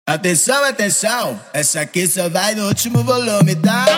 Atenção, atenção, essa aqui só vai no último volume, tá?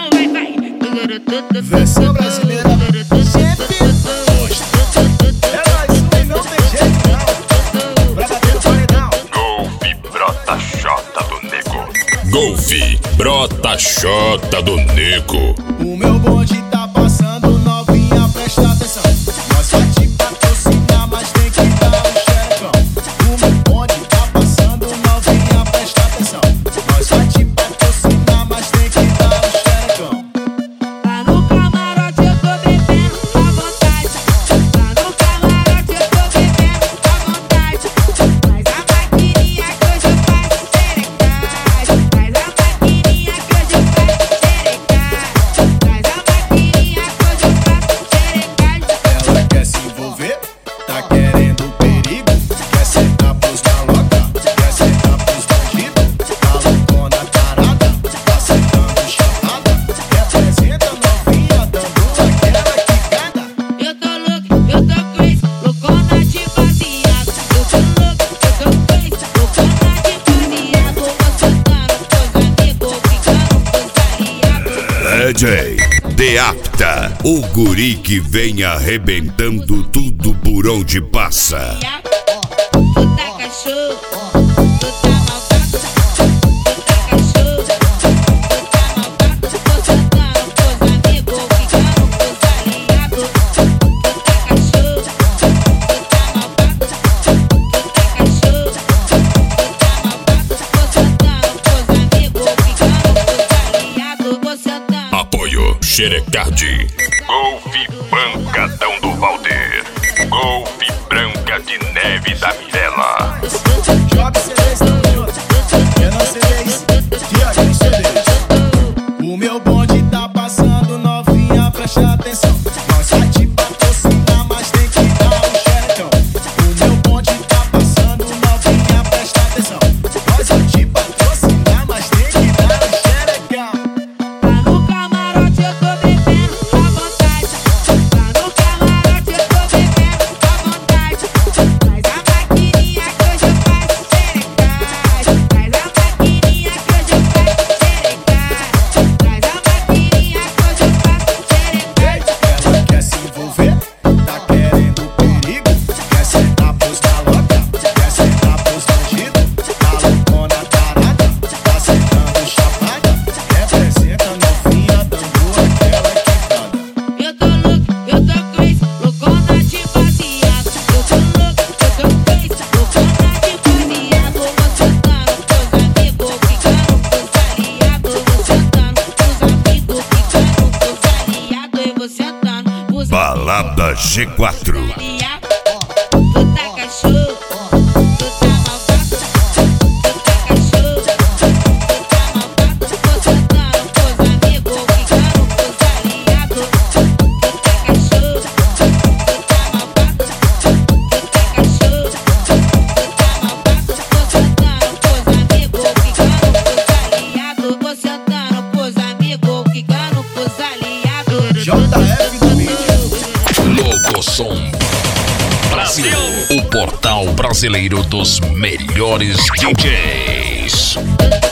Versão brasileira sempre gosta. É mais um e não tem jeito não. Pra bater no paredão. Golfe brota xota do nego. Golfe brota xota do nego. O meu bonde tá passando, novinha, presta atenção. Nós vai te patrocinar, mas tem que dar um xerecão. O meu bonde tá passando, novinha, presta atenção. Nós vai te patrocinar, mas tem que dar um xerecão. Lá no camarote eu tô bebendo à vontade. Lá no camarote eu tô bebendo à vontade. Faz a maquininha que hoje eu faço xerecagem. Faz a maquininha que hoje eu faço xerecagem. Faz a maquininha que hoje eu faço xerecagem. Ela quer se envolver, tá querendo perigo. Quer sentar pros maloca, quer sentar pros bandidos. Tá loucona tarada, tá sentando chapada. Representa novinha, dando aquela quicada. Eu tô louco, eu tô crazy, loucona de baseado. Eu tô louco, eu tô crazy, loucona de baseado. Vou sentando pros amigos, ficando pros aliados. DJ Deapta, o guri que vem arrebentando tudo por onde passa. Tu tá cachorro, tu tá malvado. Tu tá cachorro, tu tá malvado. Tô sentando pros amigos, ficando pros aliados. Tu tá cachorro, tu tá malvado. Tu tá cachorro, tu tá malvado. Tô sentando pros amigos, ficando pros aliados. Vou sentando. Apoio Xerecard. Golfe Pancadão do Valder. Golfe Branca de Neve da Mirella. Joga CDs na minhota, eu não CDs, Tiago CDs. O meu bonde tá passando, novinha, presta atenção. Nós vai te patrocinar, mas tem que dar um xerecão. O meu bonde tá passando, novinha, presta atenção. Nós vai te patrocinar, mas tem que dar um xerecão. Lá no camarote eu tô bebendo à vontade. Lá no camarote eu tô bebendo à vontade. Faz a maquininha que hoje eu faço xerecagem. Faz a maquininha que hoje eu faço xerecagem. Faz a maquininha que hoje eu faço xerecagem. Ela quer se envolver, tá querendo perigo. Quer sentar pros maloca, quer sentar pros bandidos. Tá loucona tarada, tá sentando chapada. Representa novinha, dando aquela quicada. Eu tô louco, eu tô crazy, loucona de baseado. Eu tô louco, eu tô crazy, loucona de baseado. Vou sentando pros amigos, ficando pros aliados. Vou sentando pros amigos, ficando pros aliados. Eu vou sentando pros Balada G4. aliados. Tu tá cachorro, tu tá malvado. Tu tá cachorro, tu tá malvado. Tô sentando pros amigos, ficando pros aliados. Tu tá cachorro, tu tá malvado. Tu tá cachorro, tu tá malvado. Tô sentando pros amigos, ficando pros aliados. Vou sentando pros amigos, ficando pros aliados. JF da mídia. Logosom Brasil, o portal brasileiro dos melhores DJs.